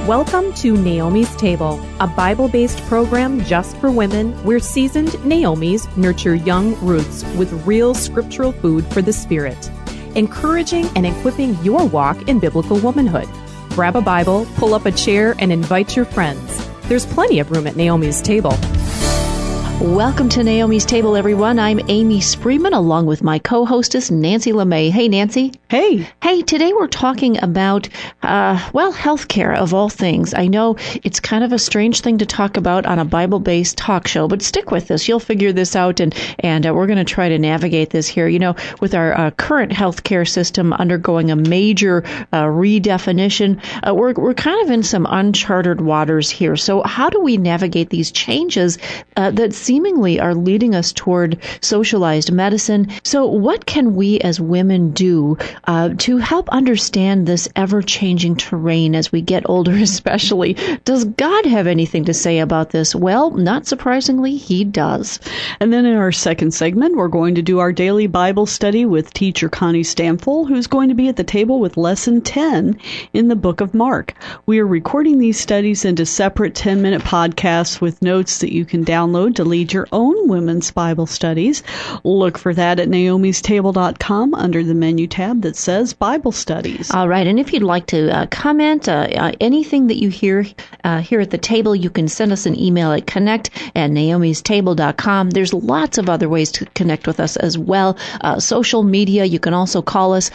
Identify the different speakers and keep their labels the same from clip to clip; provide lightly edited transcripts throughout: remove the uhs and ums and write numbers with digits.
Speaker 1: Welcome to Naomi's Table, a Bible-based program just for women where seasoned Naomis nurture young Ruths with real scriptural food for the spirit, encouraging and equipping your walk in biblical womanhood. Grab a Bible, pull up a chair, and invite your friends. There's plenty of room at Naomi's Table.
Speaker 2: Welcome to Naomi's Table, everyone. I'm Amy Spreeman, along with my co-hostess, Nancy LeMay. Hey, Nancy.
Speaker 3: Hey.
Speaker 2: Hey, today we're talking about, healthcare of all things. I know it's kind of a strange thing to talk about on a Bible-based talk show, but stick with this. You'll figure this out, and we're going to try to navigate this here. You know, with our current healthcare system undergoing a major redefinition, we're kind of in some uncharted waters here. So how do we navigate these changes that seemingly are leading us toward socialized medicine? So what can we as women do to help understand this ever-changing terrain as we get older especially? Does God have anything to say about this? Well, not surprisingly, He does.
Speaker 3: And then in our second segment, we're going to do our daily Bible study with teacher Connie Stamfel, who's going to be at the table with Lesson 10 in the book of Mark. We are recording these studies into separate 10-minute podcasts with notes that you can download to lead your own women's Bible studies. Look for that at naomistable.com under the menu tab that says Bible Studies.
Speaker 2: All right, and if you'd like to comment anything that you hear here at the table, you can send us an email at connect@naomistable.com. There's lots of other ways to connect with us as well. Social media, you can also call us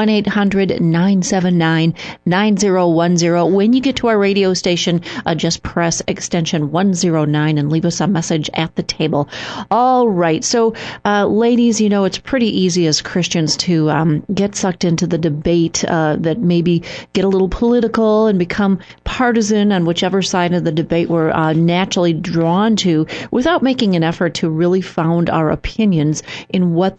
Speaker 2: 1-800-979-9010. When you get to our radio station, just press extension 109 and leave us a message at the table. All right. So, ladies, you know, it's pretty easy as Christians to get sucked into the debate that maybe get a little political and become partisan on whichever side of the debate we're naturally drawn to, without making an effort to really found our opinions in what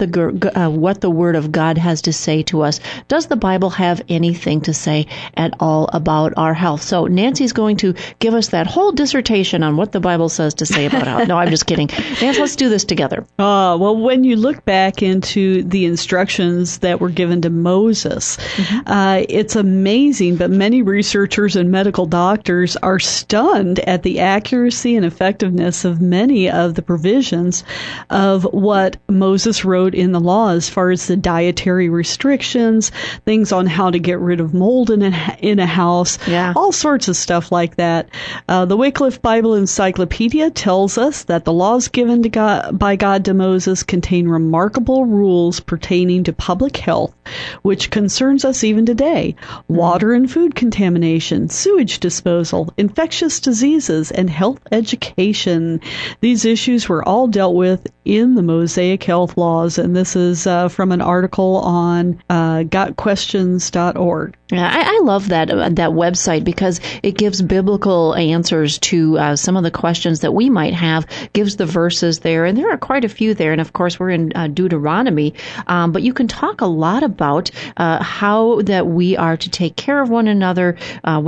Speaker 2: the Word of God has to say to us. Does the Bible have anything to say at all about our health? So Nancy's going to give us that whole dissertation on what the Bible says to say about health. No, I'm just kidding. Nancy, let's do this together.
Speaker 3: Well, when you look back into the instructions that were given to Moses, it's amazing, but many researchers and medical doctors are stunned at the accuracy and effectiveness of many of the provisions of what Moses wrote in the law as far as the dietary restrictions, things on how to get rid of mold in a house, all sorts of stuff like that. The Wycliffe Bible Encyclopedia tells us that the laws given by God to Moses contain remarkable rules pertaining to public health, which concerns us even today. Water and food contamination, sewage disposal, infectious diseases, and health education. These issues were all dealt with in the Mosaic Health Laws, and this is from an article on gotquestions.org.
Speaker 2: I love that website because it gives biblical answers to some of the questions that we might have, gives the verses there, and there are quite a few there, and of course we're in Deuteronomy, but you can talk a lot about how that we are to take care of one another,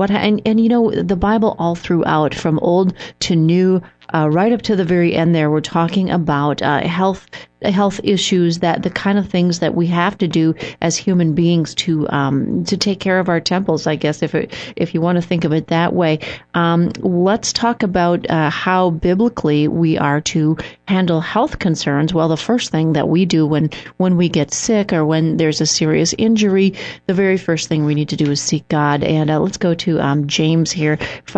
Speaker 2: and you know, the Bible all throughout, from old to new, right up to the very end there, we're talking about health issues, that the kind of things that we have to do as human beings to take care of our temples, I guess, if you want to think of it that way. Let's talk about how biblically we are to handle health concerns. Well, the first thing that we do when we get sick or when there's a serious injury, the very first thing we need to do is seek God. And let's go to James here.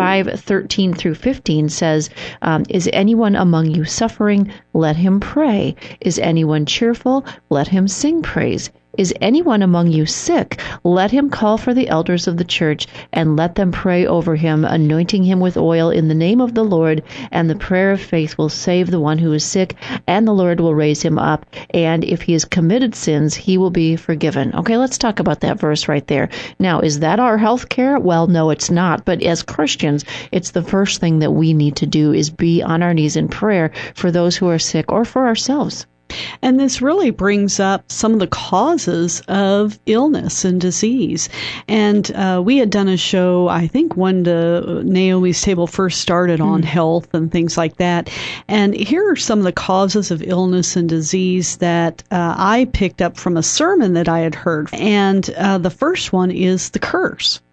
Speaker 2: 5:13 through 15 says, is anyone among you suffering? Let him pray. Is anyone cheerful? Let him sing praise. Is anyone among you sick? Let him call for the elders of the church, and let them pray over him, anointing him with oil in the name of the Lord. And the prayer of faith will save the one who is sick, and the Lord will raise him up. And if he has committed sins, he will be forgiven. Okay, let's talk about that verse right there. Now, is that our health care? Well, no, it's not. But as Christians, it's the first thing that we need to do is be on our knees in prayer for those who are sick or for ourselves.
Speaker 3: And this really brings up some of the causes of illness and disease. And we had done a show, I think, when Naomi's Table first started on health and things like that. And here are some of the causes of illness and disease that I picked up from a sermon that I had heard. And the first one is the curse.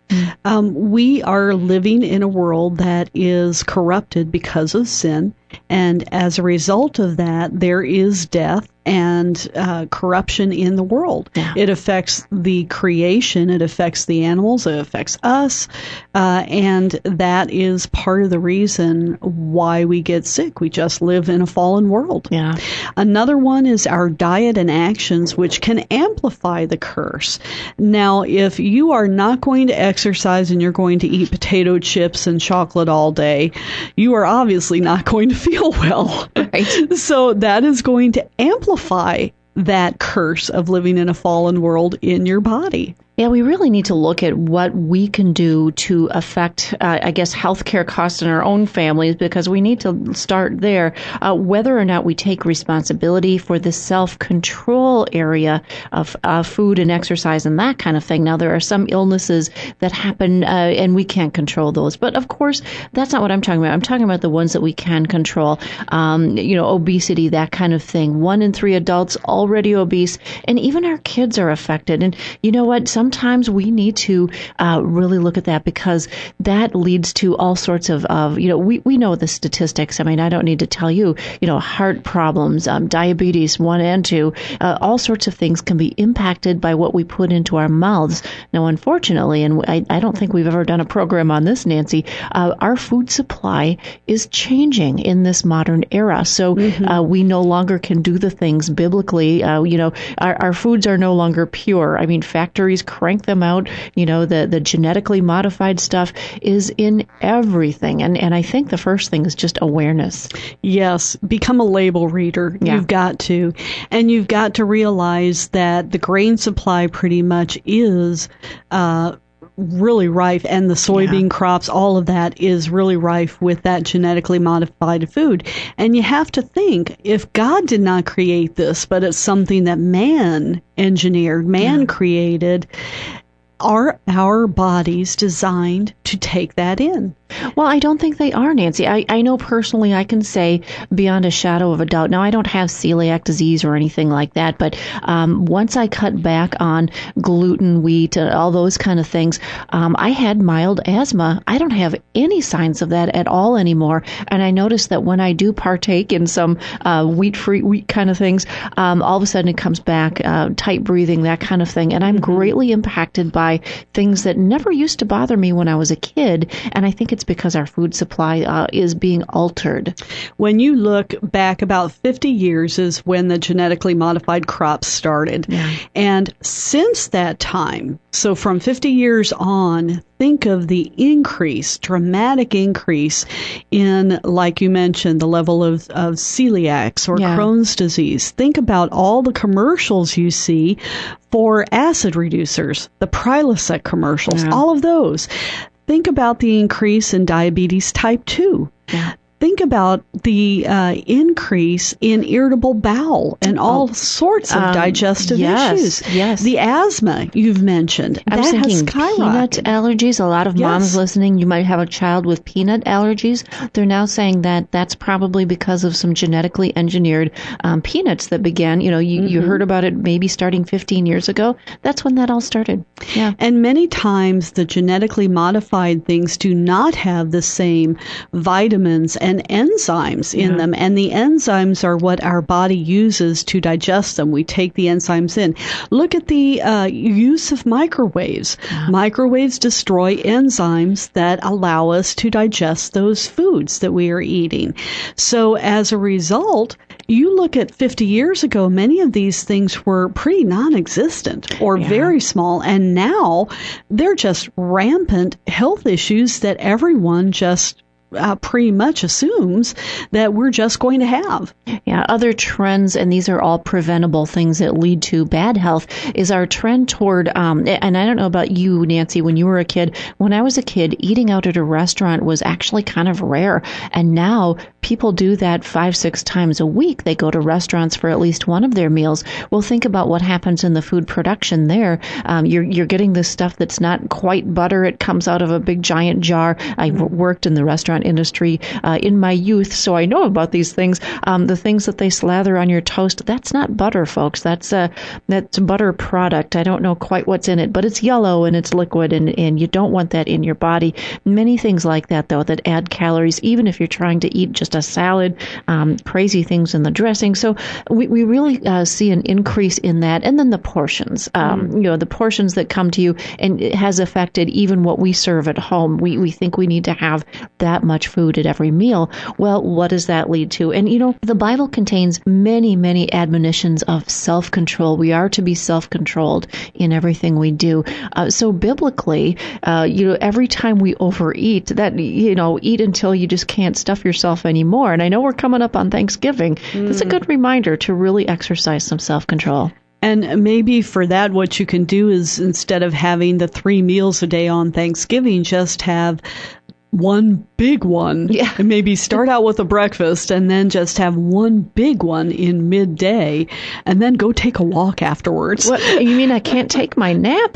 Speaker 3: We are living in a world that is corrupted because of sin. And as a result of that, there is death and corruption in the world.
Speaker 2: Yeah.
Speaker 3: It affects the creation, it affects the animals, it affects us, and that is part of the reason why we get sick. We just live in a fallen world.
Speaker 2: Yeah.
Speaker 3: Another one is our diet and actions, which can amplify the curse. Now, if you are not going to exercise and you're going to eat potato chips and chocolate all day, you are obviously not going to feel well.
Speaker 2: Right.
Speaker 3: So that is going to amplify that curse of living in a fallen world in your body.
Speaker 2: Yeah, we really need to look at what we can do to affect, healthcare costs in our own families, because we need to start there. Whether or not we take responsibility for the self-control area of food and exercise and that kind of thing. Now, there are some illnesses that happen and we can't control those. But, of course, that's not what I'm talking about. I'm talking about the ones that we can control. Obesity, that kind of thing. 1 in 3 adults already obese, and even our kids are affected. And you know what? Sometimes we need to really look at that, because that leads to all sorts of we know the statistics. I mean, I don't need to tell you, heart problems, diabetes 1 and 2, all sorts of things can be impacted by what we put into our mouths. Now, unfortunately, and I don't think we've ever done a program on this, Nancy, our food supply is changing in this modern era. So we no longer can do the things biblically. Our foods are no longer pure. I mean, factories crank them out. The genetically modified stuff is in everything. And I think the first thing is just awareness.
Speaker 3: Yes. Become a label reader.
Speaker 2: Yeah.
Speaker 3: You've got to. And you've got to realize that the grain supply pretty much is really rife, and the soybean crops, all of that is really rife with that genetically modified food. And you have to think, if God did not create this, but it's something that man engineered, man created, are our bodies designed to take that in?
Speaker 2: Well, I don't think they are, Nancy. I know personally I can say beyond a shadow of a doubt. Now, I don't have celiac disease or anything like that, but once I cut back on gluten, wheat, all those kind of things, I had mild asthma. I don't have any signs of that at all anymore. And I noticed that when I do partake in some wheat-free wheat kind of things, all of a sudden it comes back, tight breathing, that kind of thing. And I'm greatly impacted by things that never used to bother me when I was a kid. And I think it's because our food supply is being altered.
Speaker 3: When you look back, about 50 years is when the genetically modified crops started. Yeah. And since that time, so from 50 years on, think of the dramatic increase in, like you mentioned, the level of celiacs or Crohn's disease. Think about all the commercials you see for acid reducers, the Prilosec commercials, all of those. Think about the increase in diabetes type 2. Yeah. Think about the increase in irritable bowel and all sorts of digestive issues.
Speaker 2: Yes.
Speaker 3: The asthma you've mentioned.
Speaker 2: I was thinking peanut allergies. A lot of moms listening, you might have a child with peanut allergies. They're now saying that that's probably because of some genetically engineered peanuts that began. You heard about it maybe starting 15 years ago. That's when that all started. Yeah.
Speaker 3: And many times the genetically modified things do not have the same vitamins and enzymes in them. And the enzymes are what our body uses to digest them. We take the enzymes in. Look at the use of microwaves. Microwaves destroy enzymes that allow us to digest those foods that we are eating. So as a result, you look at 50 years ago, many of these things were pretty non-existent or very small. And now they're just rampant health issues that everyone just pretty much assumes that we're just going to have.
Speaker 2: Yeah, other trends, and these are all preventable things that lead to bad health, is our trend toward, and I don't know about you, Nancy, when you were a kid. When I was a kid, eating out at a restaurant was actually kind of rare. And now people do that 5-6 times a week. They go to restaurants for at least one of their meals. Well, think about what happens in the food production there. You're getting this stuff that's not quite butter. It comes out of a big giant jar. I worked in the restaurant restaurant industry in my youth, so I know about these things. The things that they slather on your toast, that's not butter, folks. That's butter product. I don't know quite what's in it, but it's yellow and it's liquid, and you don't want that in your body. Many things like that, though, that add calories, even if you're trying to eat just a salad, crazy things in the dressing. So we really see an increase in that. And then the portions, the portions that come to you, and it has affected even what we serve at home. We think we need to have that much food at every meal. Well, what does that lead to? And, the Bible contains many, many admonitions of self-control. We are to be self-controlled in everything we do. So biblically, every time we overeat, that, eat until you just can't stuff yourself anymore. And I know we're coming up on Thanksgiving. That's a good reminder to really exercise some self-control.
Speaker 3: And maybe for that, what you can do is, instead of having the 3 meals a day on Thanksgiving, just have one big one. Yeah. And maybe start out with a breakfast and then just have one big one in midday and then go take a walk afterwards.
Speaker 2: What, you mean I can't take my nap?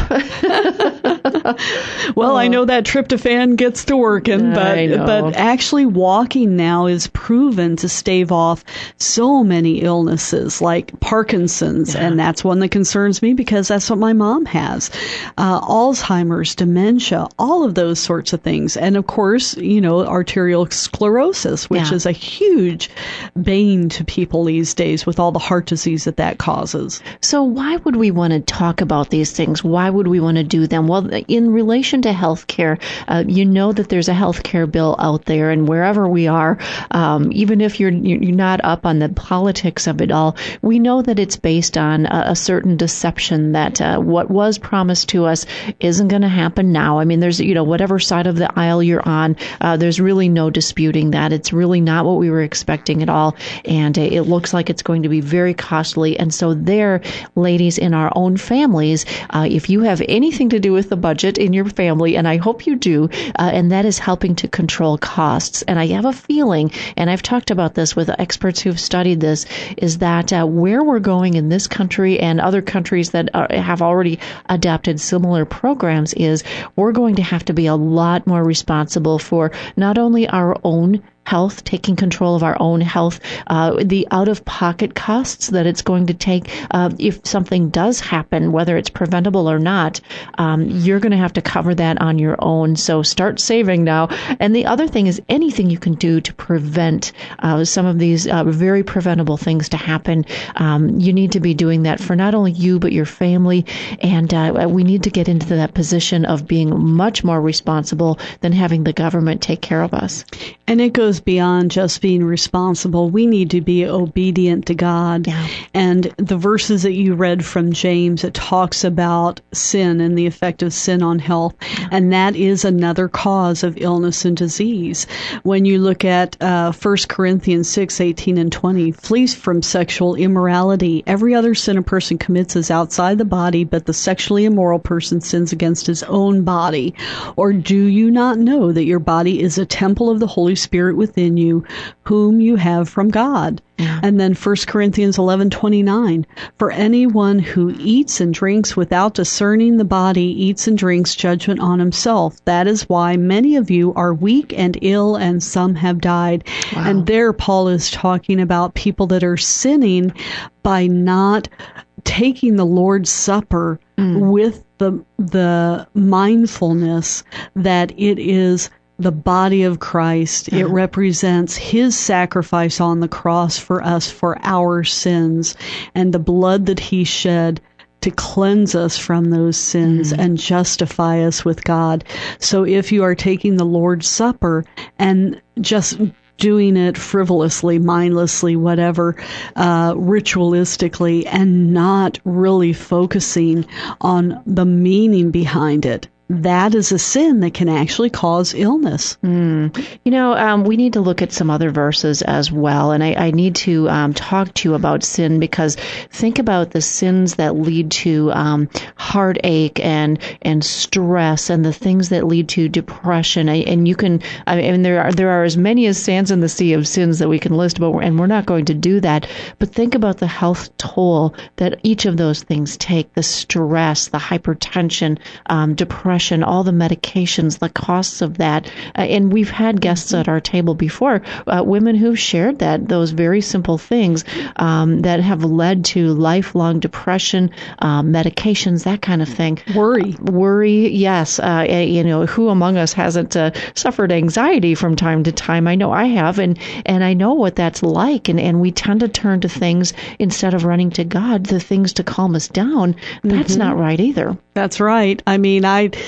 Speaker 3: Well, I know that tryptophan gets to working, but actually walking now is proven to stave off so many illnesses like Parkinson's, and that's one that concerns me because that's what my mom has. Alzheimer's, dementia, all of those sorts of things. And of course, arterial sclerosis, which is a huge bane to people these days with all the heart disease that causes.
Speaker 2: So why would we want to talk about these things? Why would we want to do them? Well, in relation to health care, that there's a health care bill out there, and wherever we are, even if you're not up on the politics of it all, we know that it's based on a certain deception that what was promised to us isn't going to happen now. I mean, there's, whatever side of the aisle you're on, there's really no disputing that. It's really not what we were expecting at all, and it looks like it's going to be very costly. And so there, ladies, in our own families, if you have anything to do with the budget in your family, and I hope you do, and that is helping to control costs. And I have a feeling, and I've talked about this with experts who've studied this, is that where we're going in this country and other countries that have already adopted similar programs is we're going to have to be a lot more responsible for not only our own health, taking control of our own health, the out-of-pocket costs that it's going to take if something does happen, whether it's preventable or not, you're going to have to cover that on your own. So start saving now. And the other thing is anything you can do to prevent some of these very preventable things to happen. You need to be doing that for not only you, but your family. And we need to get into that position of being much more responsible than having the government take care of us.
Speaker 3: And it goes beyond just being responsible. We need to be obedient to God. Yeah. And the verses that you read from James, it talks about sin and the effect of sin on health. Yeah. And that is another cause of illness and disease. When you look at 1 Corinthians 6:18 and 20, flee from sexual immorality. Every other sin a person commits is outside the body, but the sexually immoral person sins against his own body. Or do you not know that your body is a temple of the Holy Spirit within you, whom you have from God? Yeah. And then 1 Corinthians 11:29, for anyone who eats and drinks without discerning the body eats and drinks judgment on himself. That is why many of you are weak and ill, and some have died. Wow. And there Paul is talking about people that are sinning by not taking the Lord's Supper with the mindfulness that it is the body of Christ. It represents his sacrifice on the cross for us, for our sins, and the blood that he shed to cleanse us from those sins and justify us with God. So if you are taking the Lord's Supper and just doing it frivolously, mindlessly, whatever, ritualistically, and not really focusing on the meaning behind it, that is a sin that can actually cause illness.
Speaker 2: We need to look at some other verses as well. And I need to talk to you about sin, because think about the sins that lead to heartache and stress, and the things that lead to depression. And you can, there are as many as sands in the sea of sins that we can list, and we're not going to do that. But think about the health toll that each of those things take: the stress, the hypertension, depression, depression, all the medications, the costs of that. And we've had guests at our table before, women who've shared those very simple things that have led to lifelong depression, medications, that kind of thing. Worry, yes. Who among us hasn't suffered anxiety from time to time? I know I have, and I know what that's like. And we tend to turn to things instead of running to God, the things to calm us down. That's not right either.
Speaker 3: That's right. I mean,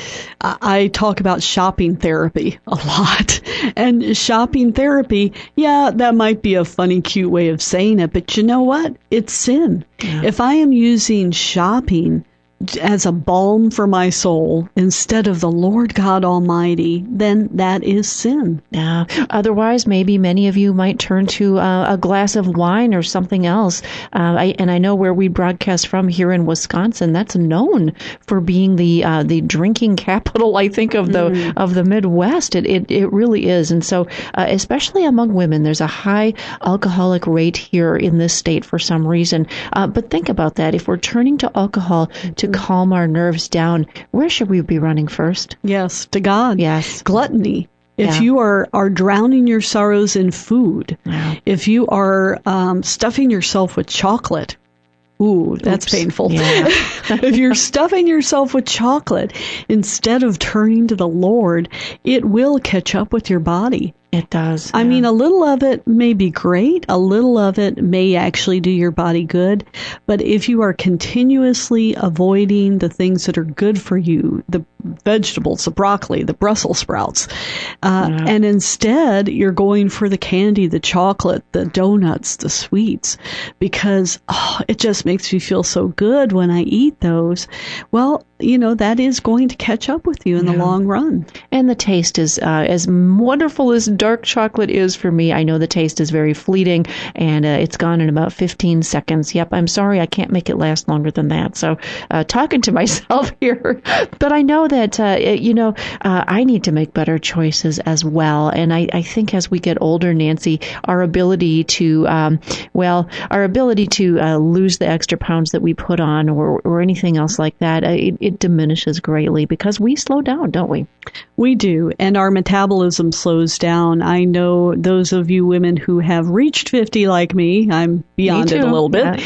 Speaker 3: I talk about shopping therapy a lot. And shopping therapy, yeah, that might be a funny, cute way of saying it, but you know what? It's sin. Yeah. If I am using shopping as a balm for my soul instead of the Lord God Almighty, then that is sin.
Speaker 2: Yeah. Otherwise, maybe many of you might turn to a glass of wine or something else. I know where we broadcast from here in Wisconsin, that's known for being the drinking capital, I think, of the Midwest. It really is. And so, especially among women, there's a high alcoholic rate here in this state for some reason. But think about that. If we're turning to alcohol to calm our nerves down, where should we be running first?
Speaker 3: Yes, to God.
Speaker 2: Yes.
Speaker 3: Gluttony. If you are drowning your sorrows in food, if you are stuffing yourself with chocolate, ooh, that's painful. Yeah. If you're stuffing yourself with chocolate instead of turning to the Lord, it will catch up with your body.
Speaker 2: It does.
Speaker 3: I mean, a little of it may be great. A little of it may actually do your body good. But if you are continuously avoiding the things that are good for you, the vegetables, the broccoli, the Brussels sprouts, and instead you're going for the candy, the chocolate, the donuts, the sweets, because it just makes me feel so good when I eat those, well, that is going to catch up with you in the long run.
Speaker 2: And the taste is as wonderful as dark chocolate is for me. I know the taste is very fleeting, and it's gone in about 15 seconds. Yep, I'm sorry, I can't make it last longer than that. So talking to myself here. But I know that, I need to make better choices as well. And I think as we get older, Nancy, our ability to lose the extra pounds that we put on or anything else like that, it diminishes greatly because we slow down, don't we?
Speaker 3: We do, and our metabolism slows down. I know those of you women who have reached 50 like me, I'm beyond it a little bit,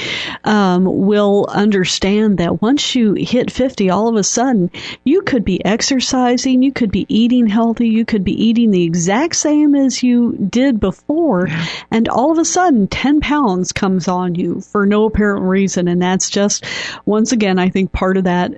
Speaker 3: will understand that once you hit 50, all of a sudden, you could be exercising, you could be eating healthy, you could be eating the exact same as you did before, and all of a sudden, 10 pounds comes on you for no apparent reason, and that's just, once again, I think part of that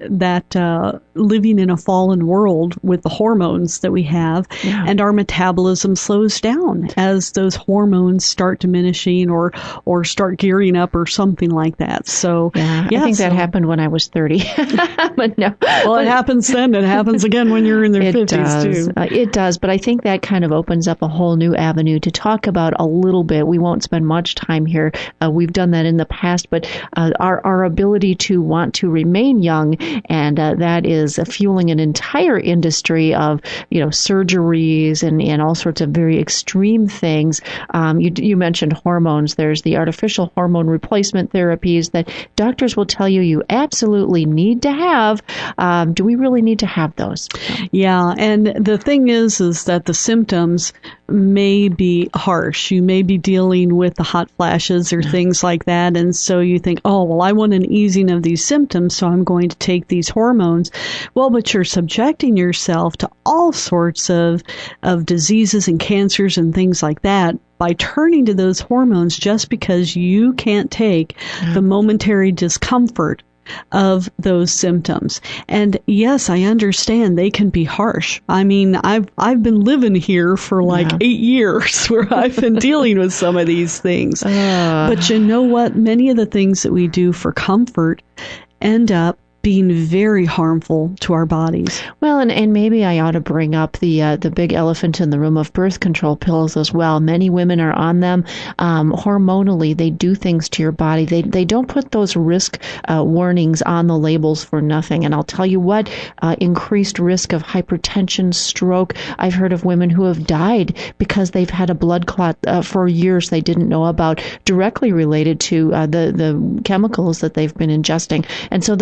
Speaker 3: living in a fallen world with the hormones that we have, and our metabolism slows down as those hormones start diminishing or start gearing up or something like that. So
Speaker 2: I think that happened when I was 30. But no.
Speaker 3: Well, it happens then. It happens again when you're in their 50s too.
Speaker 2: It does, but I think that kind of opens up a whole new avenue to talk about a little bit. We won't spend much time here. We've done that in the past, but our ability to want to remain young, and that is fueling an entire industry of surgeries and all sorts of very extreme things. You mentioned hormones. There's the artificial hormone replacement therapies that doctors will tell you absolutely need to have. Do we really need to have those?
Speaker 3: Yeah, and the thing is that the symptoms may be harsh. You may be dealing with the hot flashes or things like that, and so you think, oh, well, I want an easing of these symptoms, so I'm going to take these hormones. Well, but you're subjecting yourself to all sorts of diseases and cancers and things like that by turning to those hormones just because you can't take the momentary discomfort of those symptoms. And yes, I understand they can be harsh. I mean, I've been living here for 8 years where I've been dealing with some of these things. But you know what? Many of the things that we do for comfort end up being very harmful to our bodies.
Speaker 2: Well, and maybe I ought to bring up the big elephant in the room of birth control pills as well. Many women are on them. Hormonally, they do things to your body. They don't put those risk warnings on the labels for nothing. And I'll tell you what, increased risk of hypertension, stroke. I've heard of women who have died because they've had a blood clot for years they didn't know about, directly related to the chemicals that they've been ingesting. And so the point of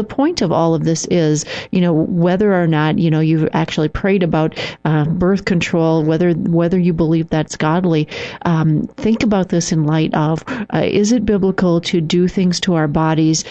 Speaker 2: of all of this is, whether or not, you've actually prayed about birth control, whether you believe that's godly, think about this in light of, is it biblical to do things to our bodies,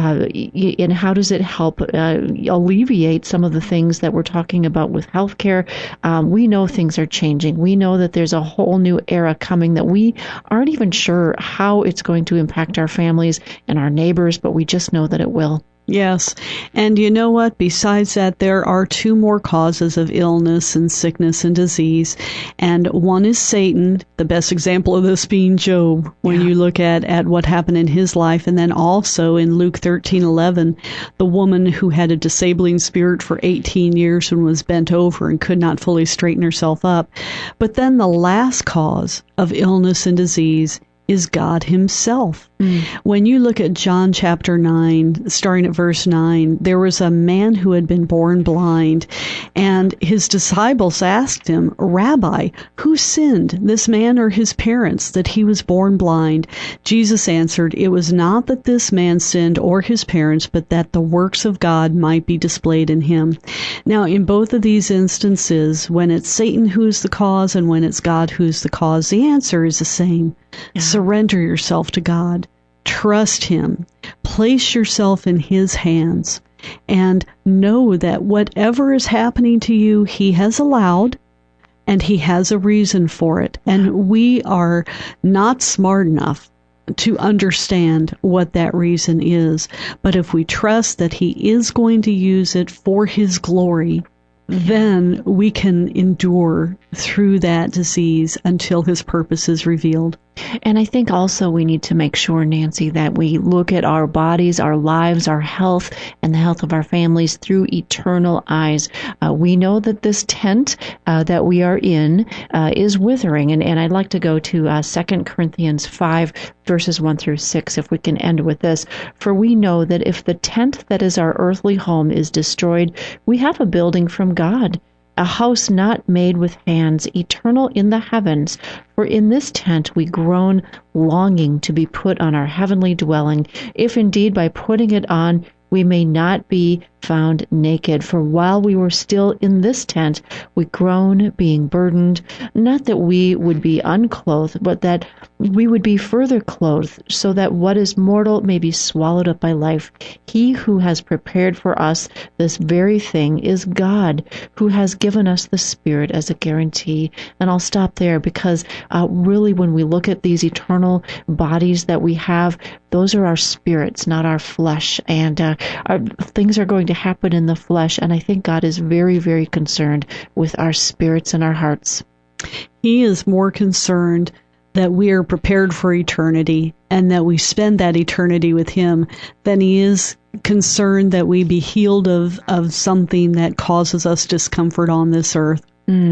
Speaker 2: and how does it help alleviate some of the things that we're talking about with healthcare? We know things are changing. We know that there's a whole new era coming that we aren't even sure how it's going to impact our families and our neighbors, but we just know that it will.
Speaker 3: Yes. And you know what? Besides that, there are two more causes of illness and sickness and disease. And one is Satan, the best example of this being Job, when you look at what happened in his life. And then also in Luke 13:11, the woman who had a disabling spirit for 18 years and was bent over and could not fully straighten herself up. But then the last cause of illness and disease is God himself. When you look at John chapter 9, starting at verse 9, there was a man who had been born blind, and his disciples asked him, Rabbi, who sinned, this man or his parents, that he was born blind? Jesus answered, it was not that this man sinned or his parents, but that the works of God might be displayed in him. Now, in both of these instances, when it's Satan who's the cause and when it's God who's the cause, the answer is the same. Yeah. Surrender yourself to God. Trust him. Place yourself in his hands. And know that whatever is happening to you, he has allowed, and he has a reason for it. And we are not smart enough to understand what that reason is. But if we trust that he is going to use it for his glory, then we can endure through that disease until his purpose is revealed.
Speaker 2: And I think also we need to make sure, Nancy, that we look at our bodies, our lives, our health, and the health of our families through eternal eyes. We know that this tent that we are in is withering. And I'd like to go to 2 Corinthians 5, verses 1 through 6, if we can end with this. For we know that if the tent that is our earthly home is destroyed, we have a building from God, a house not made with hands, eternal in the heavens. For in this tent we groan, longing to be put on our heavenly dwelling, if indeed by putting it on we may not be found naked. For while we were still in this tent, we groan, being burdened, not that we would be unclothed, but that we would be further clothed, so that what is mortal may be swallowed up by life. He who has prepared for us this very thing is God, who has given us the Spirit as a guarantee. And I'll stop there because really when we look at these eternal bodies that we have, those are our spirits, not our flesh. And our things are going to happen in the flesh. And I think God is very, very concerned with our spirits and our hearts.
Speaker 3: He is more concerned that we are prepared for eternity and that we spend that eternity with him than he is concerned that we be healed of something that causes us discomfort on this earth.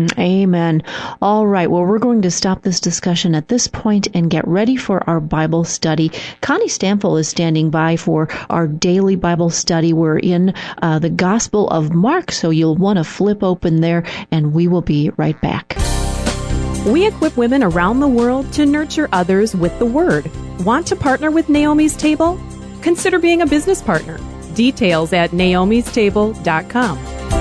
Speaker 2: Amen. All right. Well, we're going to stop this discussion at this point and get ready for our Bible study. Connie Stamfel is standing by for our daily Bible study. We're in the Gospel of Mark, so you'll want to flip open there, and we will be right back.
Speaker 1: We equip women around the world to nurture others with the Word. Want to partner with Naomi's Table? Consider being a business partner. Details at naomistable.com.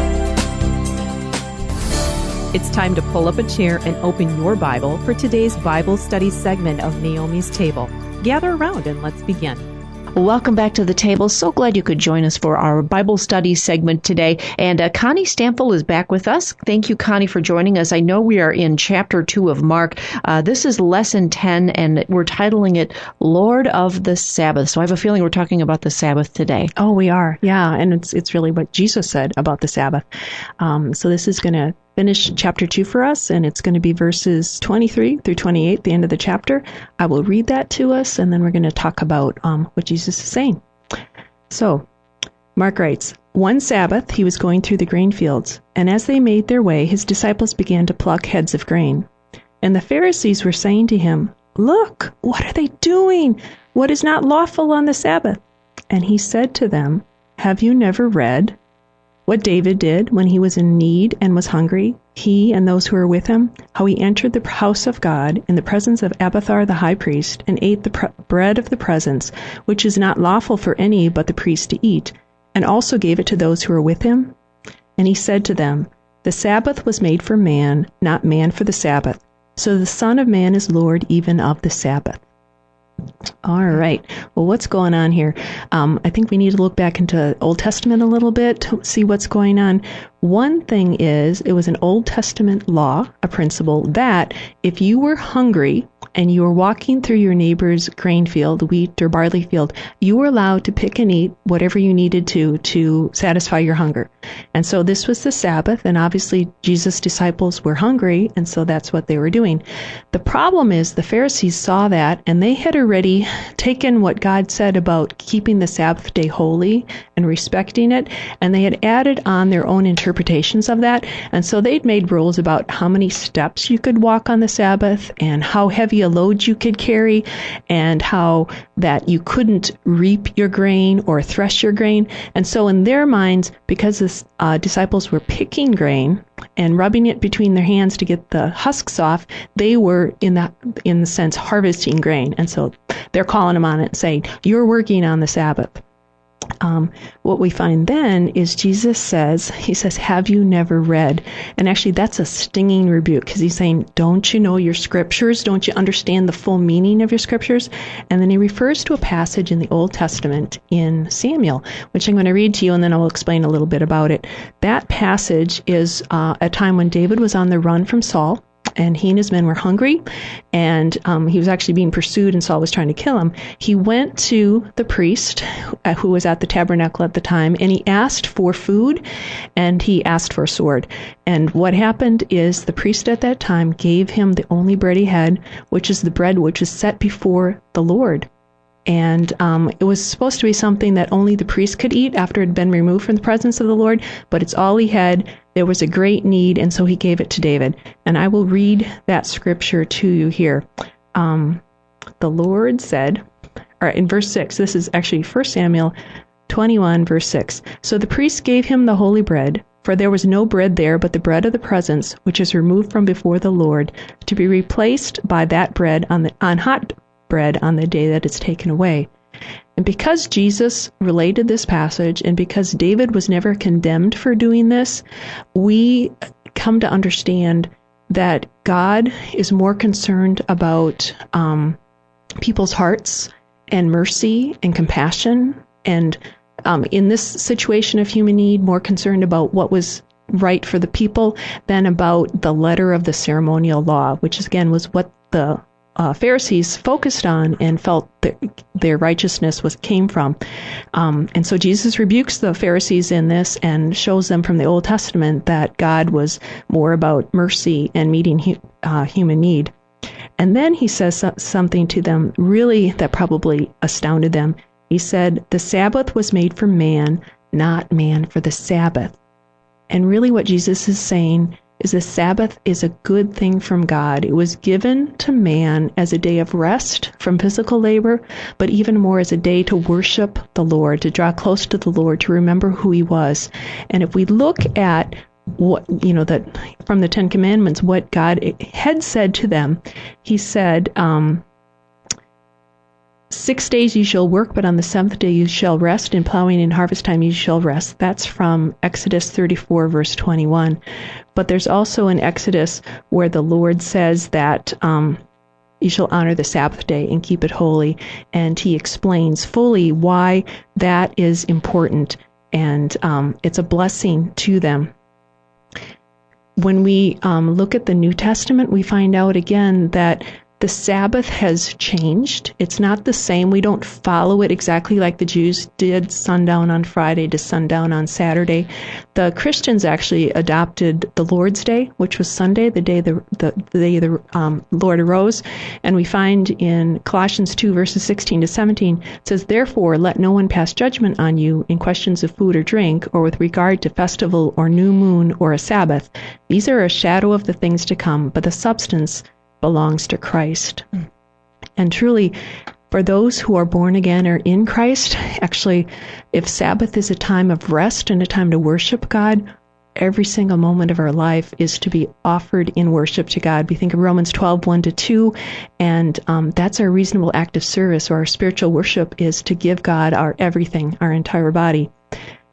Speaker 1: It's time to pull up a chair and open your Bible for today's Bible study segment of Naomi's Table. Gather around and let's begin.
Speaker 2: Welcome back to the table. So glad you could join us for our Bible study segment today. And Connie Stamfel is back with us. Thank you, Connie, for joining us. I know we are in chapter 2 of Mark. This is lesson 10, and we're titling it Lord of the Sabbath. So I have a feeling we're talking about the Sabbath today.
Speaker 4: Oh, we are. Yeah. And it's really what Jesus said about the Sabbath. So this is going to finish chapter 2 for us, and it's going to be verses 23 through 28, the end of the chapter. I will read that to us, and then we're going to talk about what Jesus is saying. So, Mark writes, One Sabbath he was going through the grain fields, and as they made their way, his disciples began to pluck heads of grain. And the Pharisees were saying to him, Look, what are they doing? What is not lawful on the Sabbath? And he said to them, Have you never read what David did when he was in need and was hungry, he and those who were with him, how he entered the house of God in the presence of Abiathar the high priest, and ate the bread of the presence, which is not lawful for any but the priest to eat, and also gave it to those who were with him? And he said to them, The Sabbath was made for man, not man for the Sabbath. So the Son of Man is Lord even of the Sabbath. All right. Well, what's going on here? I think we need to look back into Old Testament a little bit to see what's going on. One thing is, it was an Old Testament law, a principle, that if you were hungry and you were walking through your neighbor's grain field, wheat or barley field, you were allowed to pick and eat whatever you needed to satisfy your hunger. And so this was the Sabbath, and obviously Jesus' disciples were hungry, and so that's what they were doing. The problem is the Pharisees saw that, and they had already taken what God said about keeping the Sabbath day holy and respecting it, and they had added on their own interpretations of that. And so they'd made rules about how many steps you could walk on the Sabbath and how heavy a load you could carry, and how that you couldn't reap your grain or thresh your grain. And so in their minds, because the disciples were picking grain and rubbing it between their hands to get the husks off, they were in the sense harvesting grain. And so they're calling them on it and saying, you're working on the Sabbath. What we find then is Jesus says, have you never read? And actually that's a stinging rebuke, because he's saying, don't you know your scriptures? Don't you understand the full meaning of your scriptures? And then he refers to a passage in the Old Testament in Samuel, which I'm going to read to you, and then I'll explain a little bit about it. That passage is a time when David was on the run from Saul, and he and his men were hungry, and he was actually being pursued, and Saul was trying to kill him. He went to the priest who was at the tabernacle at the time, and he asked for food, and he asked for a sword. And what happened is the priest at that time gave him the only bread he had, which is the bread which is set before the Lord. And it was supposed to be something that only the priest could eat after it had been removed from the presence of the Lord, but it's all he had. There was a great need, and so he gave it to David. And I will read that scripture to you here. The Lord said, in verse 6, this is actually 1 Samuel 21, verse 6. So the priest gave him the holy bread, for there was no bread there but the bread of the presence, which is removed from before the Lord, to be replaced by that bread on hot bread on the day that it's taken away. And because Jesus related this passage, and because David was never condemned for doing this, we come to understand that God is more concerned about people's hearts and mercy and compassion, and in this situation of human need, more concerned about what was right for the people than about the letter of the ceremonial law, which again was what the Pharisees focused on and felt that their righteousness came from. And so Jesus rebukes the Pharisees in this and shows them from the Old Testament that God was more about mercy and meeting human need. And then he says something to them really that probably astounded them. He said, the Sabbath was made for man, not man for the Sabbath. And really what Jesus is saying is the Sabbath is a good thing from God. It was given to man as a day of rest from physical labor, but even more as a day to worship the Lord, to draw close to the Lord, to remember who he was. And if we look at what, that from the Ten Commandments, what God had said to them, he said, 6 days you shall work, but on the seventh day you shall rest. In plowing and harvest time you shall rest. That's from Exodus 34, verse 21. But there's also in Exodus where the Lord says that you shall honor the Sabbath day and keep it holy. And he explains fully why that is important. And it's a blessing to them. When we look at the New Testament, we find out again that the Sabbath has changed. It's not the same. We don't follow it exactly like the Jews did, sundown on Friday to sundown on Saturday. The Christians actually adopted the Lord's Day, which was Sunday, the day the Lord arose. And we find in Colossians 2, verses 16 to 17, it says, therefore, let no one pass judgment on you in questions of food or drink, or with regard to festival or new moon or a Sabbath. These are a shadow of the things to come, but the substance belongs to Christ. And truly, for those who are born again or in Christ, actually, if Sabbath is a time of rest and a time to worship God, every single moment of our life is to be offered in worship to God. We think of Romans 12, 1-2, and that's our reasonable act of service, or our spiritual worship is to give God our everything, our entire body.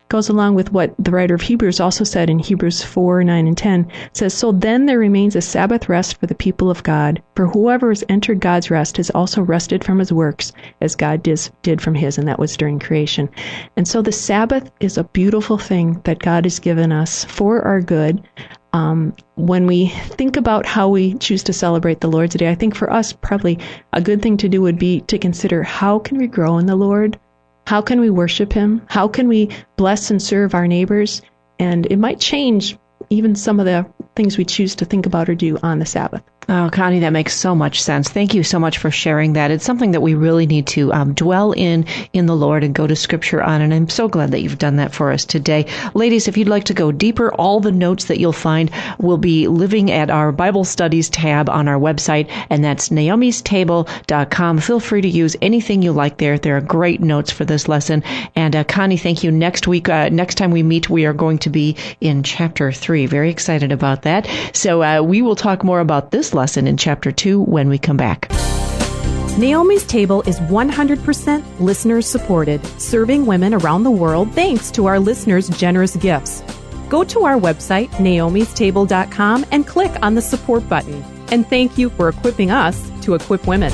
Speaker 4: goes along with what the writer of Hebrews also said in Hebrews 4, 9, and 10. It says, "So then there remains a Sabbath rest for the people of God. For whoever has entered God's rest has also rested from his works, as God did from his," and that was during creation. And so the Sabbath is a beautiful thing that God has given us for our good. When we think about how we choose to celebrate the Lord's Day, I think for us probably a good thing to do would be to consider, how can we grow in the Lord? How can we worship Him? How can we bless and serve our neighbors? And it might change even some of the things we choose to think about or do on the Sabbath.
Speaker 5: Oh, Connie, that makes so much sense. Thank you so much for sharing that. It's something that we really need to dwell in the Lord and go to Scripture on, and I'm so glad that you've done that for us today. Ladies, if you'd like to go deeper, all the notes that you'll find will be living at our Bible Studies tab on our website, and that's naomistable.com. Feel free to use anything you like there. There are great notes for this lesson. And Connie, thank you. Next week, next time we meet, we are going to be in Chapter 3. Very excited about that. So we will talk more about this lesson in Chapter 2 when we come back.
Speaker 1: Naomi's Table is 100% listener supported, serving women around the world thanks to our listeners' generous gifts. Go to our website, naomistable.com, and click on the support button. And thank you for equipping us to equip women.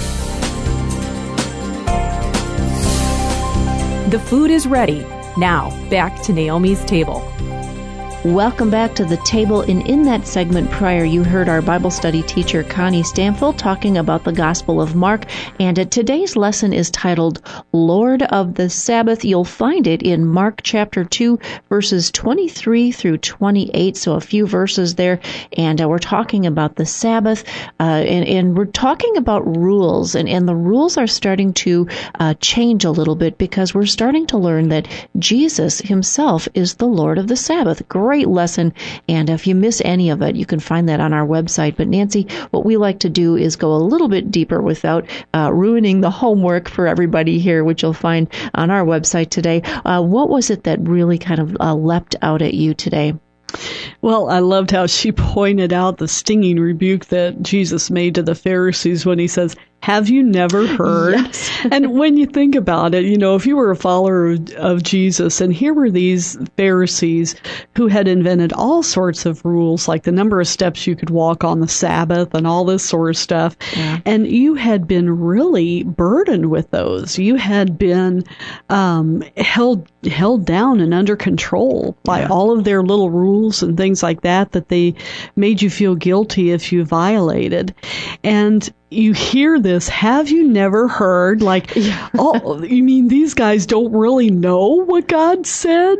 Speaker 1: The food is ready. Now, back to Naomi's Table.
Speaker 2: Welcome back to the table. And in that segment prior, you heard our Bible study teacher, Connie Stanfill, talking about the Gospel of Mark. And today's lesson is titled, Lord of the Sabbath. You'll find it in Mark chapter 2, verses 23 through 28. So a few verses there. And we're talking about the Sabbath. And we're talking about rules. And the rules are starting to change a little bit, because we're starting to learn that Jesus himself is the Lord of the Sabbath. Great lesson, and if you miss any of it, you can find that on our website. But Nancy, what we like to do is go a little bit deeper without ruining the homework for everybody here, which you'll find on our website today. What was it that really kind of leapt out at you today?
Speaker 3: Well, I loved how she pointed out the stinging rebuke that Jesus made to the Pharisees when he says, "Have you never heard?"
Speaker 2: Yes.
Speaker 3: And when you think about it, if you were a follower of Jesus, and here were these Pharisees who had invented all sorts of rules, like the number of steps you could walk on the Sabbath and all this sort of stuff, and you had been really burdened with those. You had been held down and under control by all of their little rules and things like that they made you feel guilty if you violated. And you hear this, "Have you never heard?" Like, oh, you mean these guys don't really know what God said?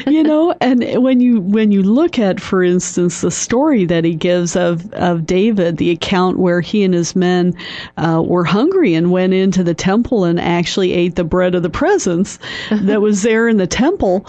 Speaker 3: And when you look at, for instance, the story that he gives of David, the account where he and his men were hungry and went into the temple and actually ate the bread of the presence that was there in the temple,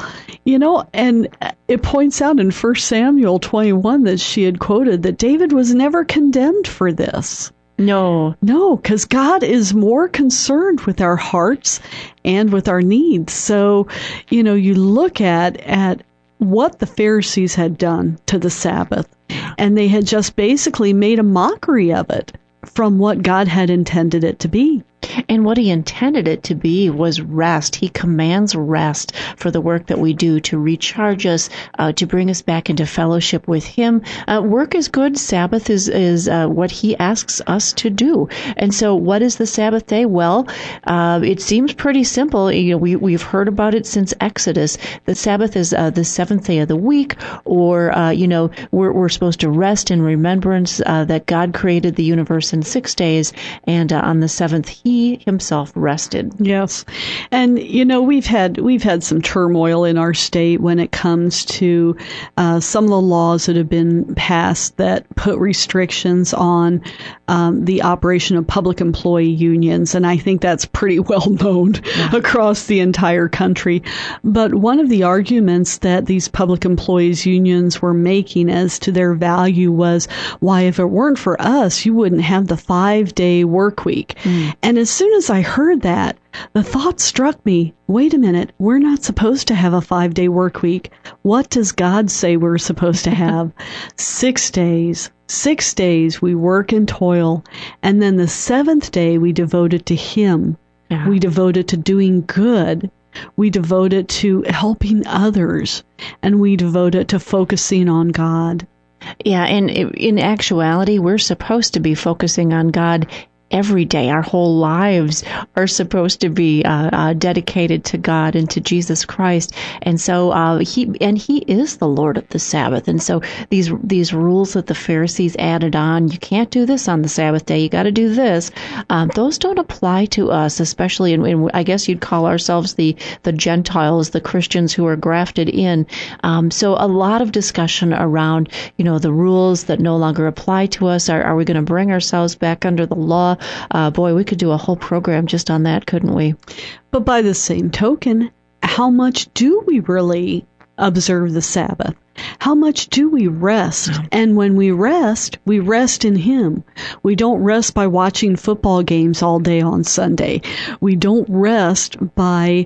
Speaker 3: and it points out in 1 Samuel 21 that she had quoted that David was never condemned for this.
Speaker 2: No,
Speaker 3: because God is more concerned with our hearts and with our needs. So, you look at what the Pharisees had done to the Sabbath, and they had just basically made a mockery of it from what God had intended it to be.
Speaker 2: And what he intended it to be was rest. He commands rest for the work that we do to recharge us, to bring us back into fellowship with him. Work is good. Sabbath is what he asks us to do. And so what is the Sabbath day? Well, it seems pretty simple. We've heard about it since Exodus. The Sabbath is the seventh day of the week, or, we're supposed to rest in remembrance that God created the universe in 6 days, and on the seventh he himself rested.
Speaker 3: Yes. And, we've had some turmoil in our state when it comes to some of the laws that have been passed that put restrictions on the operation of public employee unions. And I think that's pretty well known across the entire country. But one of the arguments that these public employees unions were making as to their value was, why, if it weren't for us, you wouldn't have the 5-day work week. And as soon as I heard that, the thought struck me, wait a minute, we're not supposed to have a 5-day work week. What does God say we're supposed to have? 6 days. 6 days we work and toil, and then the 7th day we devote it to him. We devote it to doing good we devote it to helping others, and we devote it to focusing on God.
Speaker 2: Yeah, and in actuality, we're supposed to be focusing on God every day. Our whole lives are supposed to be dedicated to God and to Jesus Christ. And so He is the Lord of the Sabbath. And so these rules that the Pharisees added on, you can't do this on the Sabbath day, you got to do this, those don't apply to us, especially in I guess you'd call ourselves the Gentiles, the Christians who are grafted in. So a lot of discussion around, the rules that no longer apply to us. Are we going to bring ourselves back under the law? Boy, we could do a whole program just on that, couldn't we?
Speaker 3: But by the same token, how much do we really observe the Sabbath? How much do we rest? And when we rest in Him. We don't rest by watching football games all day on Sunday. We don't rest by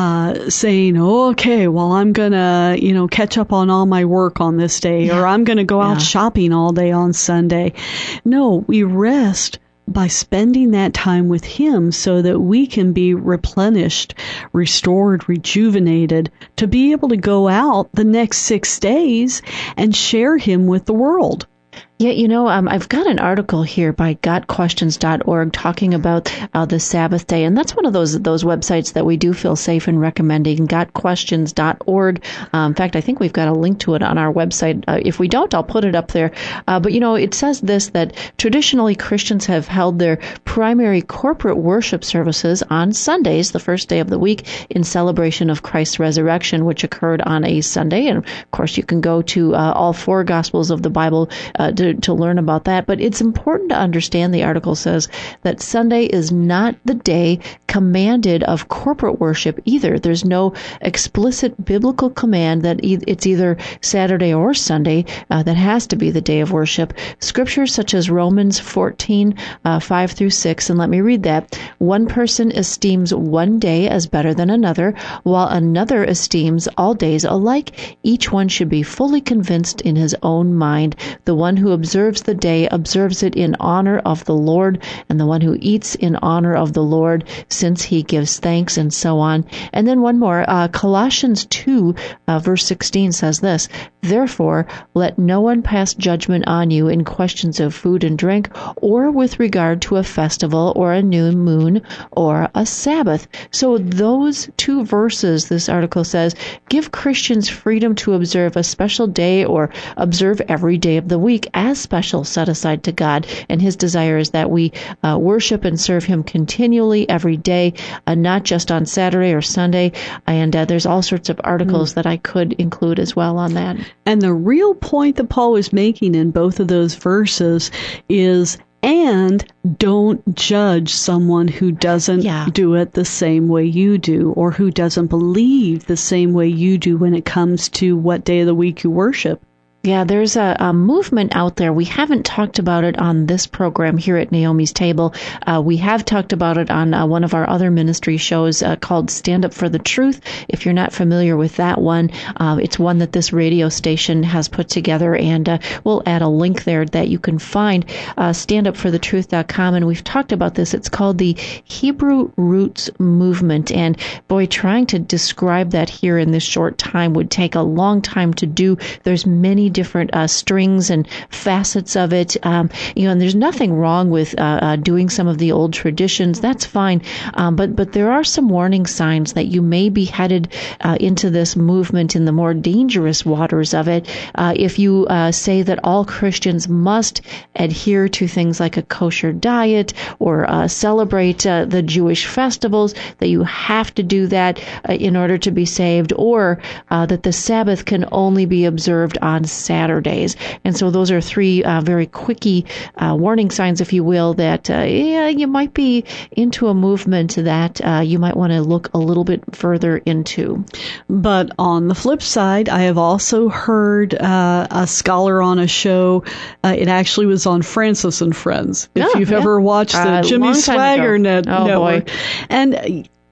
Speaker 3: saying, okay, well, I'm going to, catch up on all my work on this day, or I'm going to go out shopping all day on Sunday. No, we rest by spending that time with Him so that we can be replenished, restored, rejuvenated, to be able to go out the next 6 days and share Him with the world.
Speaker 2: Yeah, I've got an article here by gotquestions.org talking about the Sabbath day, and that's one of those websites that we do feel safe in recommending, gotquestions.org. In fact, I think we've got a link to it on our website. If we don't, I'll put it up there. But, it says this, that traditionally Christians have held their primary corporate worship services on Sundays, the first day of the week, in celebration of Christ's resurrection, which occurred on a Sunday. And, of course, you can go to all 4 Gospels of the Bible to learn about that. But it's important to understand, the article says, that Sunday is not the day commanded of corporate worship either. There's no explicit biblical command that it's either Saturday or Sunday that has to be the day of worship. Scriptures such as Romans 14, 5 through 6, and let me read that. One person esteems one day as better than another, while another esteems all days alike. Each one should be fully convinced in his own mind. The one who observes the day observes it in honor of the Lord, and the one who eats in honor of the Lord, since he gives thanks, and so on. And then one more, Colossians 2, verse 16 says this, Therefore, let no one pass judgment on you in questions of food and drink, or with regard to a festival, or a new moon, or a Sabbath. So those 2 verses, this article says, give Christians freedom to observe a special day or observe every day of the week as special, set aside to God. And His desire is that we worship and serve Him continually every day, not just on Saturday or Sunday. And there's all sorts of articles that I could include as well on that.
Speaker 3: And the real point that Paul is making in both of those verses is, and don't judge someone who doesn't do it the same way you do, or who doesn't believe the same way you do when it comes to what day of the week you worship.
Speaker 2: Yeah, there's a movement out there. We haven't talked about it on this program here at Naomi's Table. We have talked about it on one of our other ministry shows called Stand Up for the Truth. If you're not familiar with that one, it's one that this radio station has put together, and we'll add a link there that you can find, standupforthetruth.com. And we've talked about this. It's called the Hebrew Roots Movement. And boy, trying to describe that here in this short time would take a long time to do. There's many different strings and facets of it, and there's nothing wrong with doing some of the old traditions. That's fine, but there are some warning signs that you may be headed into this movement in the more dangerous waters of it. If you say that all Christians must adhere to things like a kosher diet or celebrate the Jewish festivals, that you have to do that in order to be saved, or that the Sabbath can only be observed on Saturdays. And so those are 3 very quickie warning signs, if you will, that you might be into a movement that you might want to look a little bit further into.
Speaker 3: But on the flip side, I have also heard a scholar on a show, it actually was on Francis and Friends, if you've ever watched the Jimmy Swaggart network.
Speaker 2: Boy.
Speaker 3: And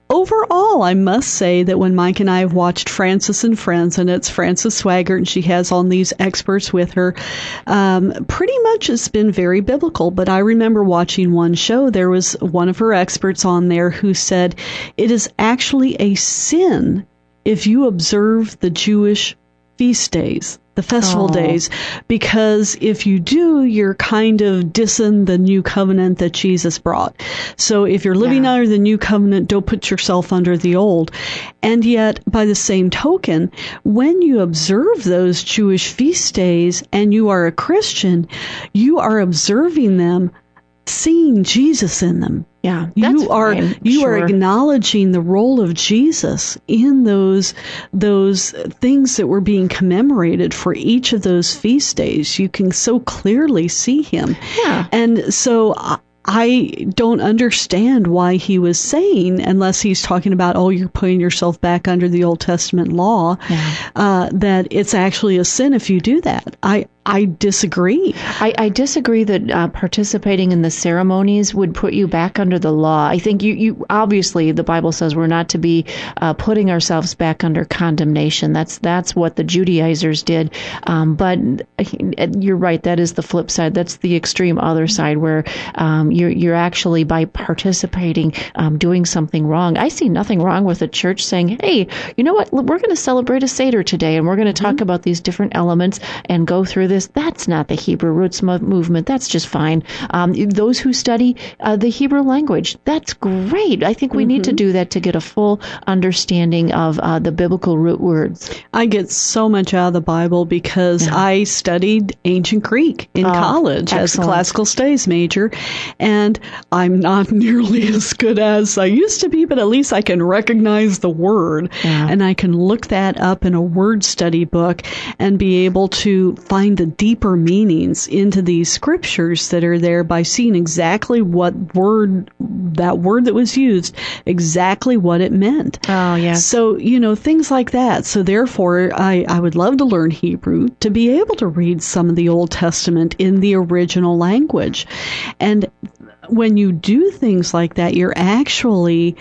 Speaker 3: overall, I must say that when Mike and I have watched Francis and Friends, and it's Frances Swaggart, and she has all these experts with her, pretty much it's been very biblical. But I remember watching one show, there was one of her experts on there who said it is actually a sin if you observe the Jewish feast days, the festival days, because if you do, you're kind of dissing the new covenant that Jesus brought. So if you're living under the new covenant, don't put yourself under the old. And yet, by the same token, when you observe those Jewish feast days and you are a Christian, you are observing them, seeing Jesus in them.
Speaker 2: Yeah,
Speaker 3: you are acknowledging the role of Jesus in those things that were being commemorated for each of those feast days. You can so clearly see him.
Speaker 2: Yeah.
Speaker 3: And so I don't understand why he was saying, unless he's talking about, you're putting yourself back under the Old Testament law, that it's actually a sin if you do that. I disagree.
Speaker 2: I disagree that participating in the ceremonies would put you back under the law. I think you obviously, the Bible says we're not to be putting ourselves back under condemnation. That's what the Judaizers did. But you're right. That is the flip side. That's the extreme other side where you're actually, by participating, doing something wrong. I see nothing wrong with a church saying, hey, you know what? We're going to celebrate a Seder today, and we're going to talk about these different elements and go through this. That's not the Hebrew roots movement. That's just fine. Those who study the Hebrew language, that's great. I think we need to do that to get a full understanding of the biblical root words.
Speaker 3: I get so much out of the Bible because I studied ancient Greek in college as a classical studies major, and I'm not nearly as good as I used to be, but at least I can recognize the word, and I can look that up in a word study book and be able to find the deeper meanings into these scriptures that are there by seeing exactly what that word that was used, exactly what it meant.
Speaker 2: Oh, yes.
Speaker 3: So, things like that. So therefore, I would love to learn Hebrew to be able to read some of the Old Testament in the original language. And when you do things like that, you're actually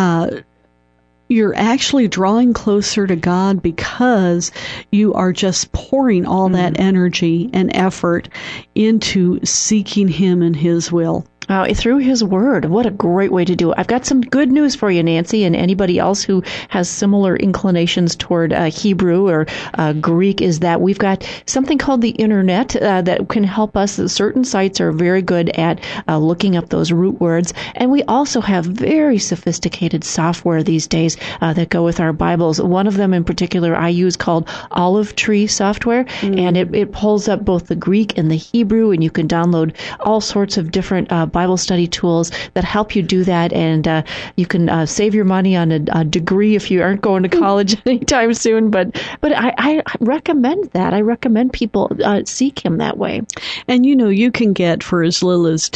Speaker 3: drawing closer to God because you are just pouring all that energy and effort into seeking Him and His will.
Speaker 2: Through His Word. What a great way to do it. I've got some good news for you, Nancy, and anybody else who has similar inclinations toward Hebrew or Greek, is that we've got something called the Internet that can help us. Certain sites are very good at looking up those root words, and we also have very sophisticated software these days that go with our Bibles. One of them in particular I use called Olive Tree software, and it pulls up both the Greek and the Hebrew, and you can download all sorts of different Bible study tools that help you do that, and you can save your money on a degree if you aren't going to college anytime soon. But I recommend that. I recommend people seek Him that way.
Speaker 3: And you can get, for as little as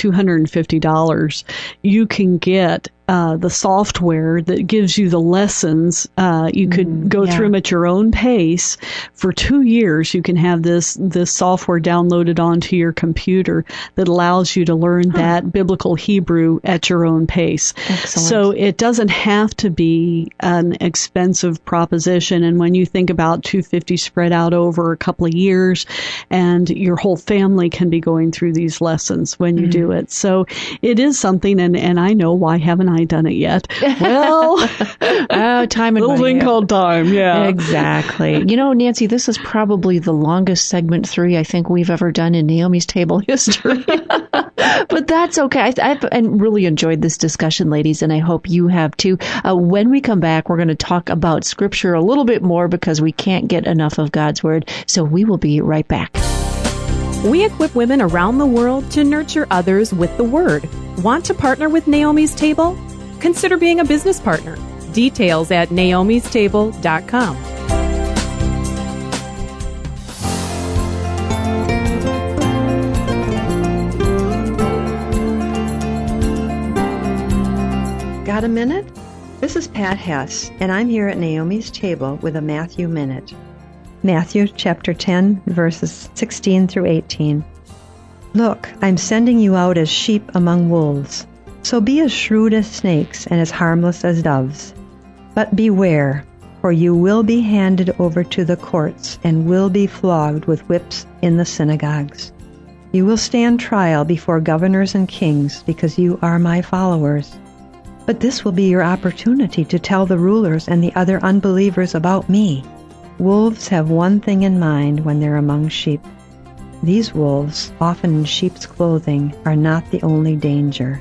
Speaker 3: $250, you can get the software that gives you the lessons. You could go through them at your own pace. For 2 years, you can have this software downloaded onto your computer that allows you to learn that biblical Hebrew at your own pace.
Speaker 2: Excellent.
Speaker 3: So it doesn't have to be an expensive proposition. And when you think about $250 spread out over a couple of years, and your whole family can be going through these lessons when you do it. So it is something, and I know, why haven't I done it yet? Well,
Speaker 2: time and
Speaker 3: little
Speaker 2: money.
Speaker 3: thing called time. Yeah,
Speaker 2: exactly. Nancy, this is probably the longest segment 3 I think we've ever done in Naomi's Table history. But that's okay. I've really enjoyed this discussion, ladies, and I hope you have too. When we come back, we're going to talk about Scripture a little bit more because we can't get enough of God's Word. So we will be right back.
Speaker 1: We equip women around the world to nurture others with the Word. Want to partner with Naomi's Table? Consider being a business partner. Details at naomistable.com.
Speaker 6: Got a minute? This is Pat Hess, and I'm here at Naomi's Table with a Matthew Minute. Matthew chapter 10, verses 16 through 18. Look, I'm sending you out as sheep among wolves. So be as shrewd as snakes and as harmless as doves. But beware, for you will be handed over to the courts and will be flogged with whips in the synagogues. You will stand trial before governors and kings because you are my followers. But this will be your opportunity to tell the rulers and the other unbelievers about me. Wolves have one thing in mind when they're among sheep. These wolves, often in sheep's clothing, are not the only danger.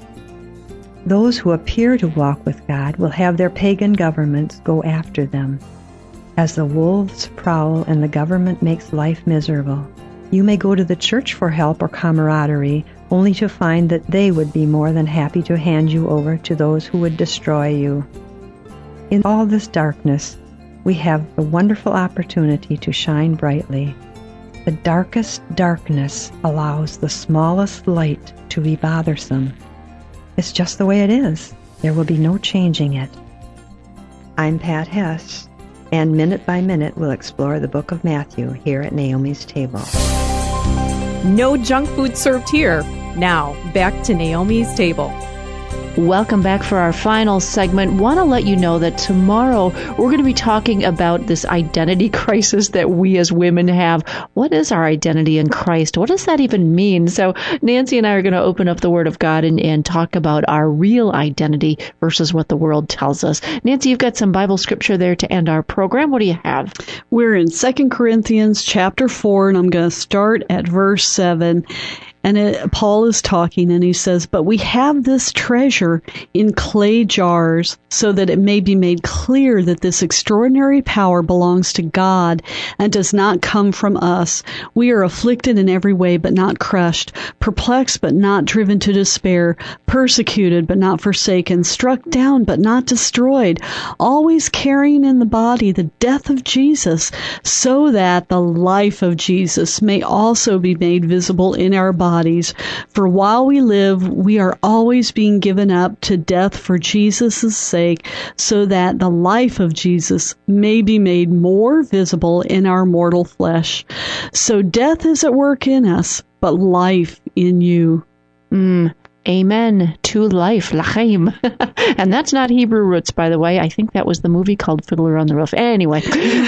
Speaker 6: Those who appear to walk with God will have their pagan governments go after them. As the wolves prowl and the government makes life miserable, you may go to the church for help or camaraderie, only to find that they would be more than happy to hand you over to those who would destroy you. In all this darkness, we have the wonderful opportunity to shine brightly. The darkest darkness allows the smallest light to be bothersome. It's just the way it is. There will be no changing it. I'm Pat Hess, and minute by minute we'll explore the book of Matthew here at Naomi's Table.
Speaker 1: No junk food served here. Now, back to Naomi's Table.
Speaker 2: Welcome back for our final segment. Want to let you know that tomorrow we're going to be talking about this identity crisis that we as women have. What is our identity in Christ? What does that even mean? So Nancy and I are going to open up the Word of God and talk about our real identity versus what the world tells us. Nancy, you've got some Bible scripture there to end our program. What do you have?
Speaker 3: We're in 2 Corinthians chapter 4, and I'm going to start at verse 7. And Paul is talking, and he says, "But we have this treasure in clay jars, so that it may be made clear that this extraordinary power belongs to God and does not come from us. We are afflicted in every way, but not crushed, perplexed, but not driven to despair, persecuted, but not forsaken, struck down, but not destroyed, always carrying in the body the death of Jesus, so that the life of Jesus may also be made visible in our bodies. For while we live, we are always being given up to death for Jesus' sake, so that the life of Jesus may be made more visible in our mortal flesh. So death is at work in us, but life in you."
Speaker 2: Amen to life, l'chaim. And that's not Hebrew roots, by the way. I think that was the movie called Fiddler on the Roof. Anyway,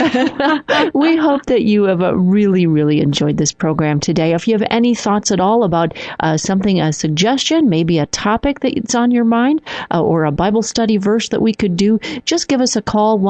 Speaker 2: we hope that you have really, really enjoyed this program today. If you have any thoughts at all about something, a suggestion, maybe a topic that's on your mind, or a Bible study verse that we could do, just give us a call,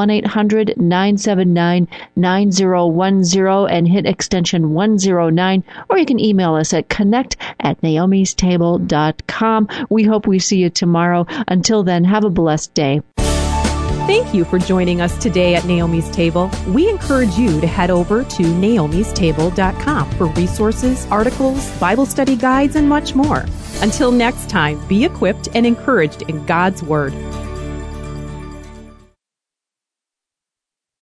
Speaker 2: 1-800-979-9010, and hit extension 109, or you can email us at connect@naomistable.com. We hope we see you tomorrow. Until then, have a blessed day.
Speaker 1: Thank you for joining us today at Naomi's Table. We encourage you to head over to naomistable.com for resources, articles, Bible study guides, and much more. Until next time, be equipped and encouraged in God's Word.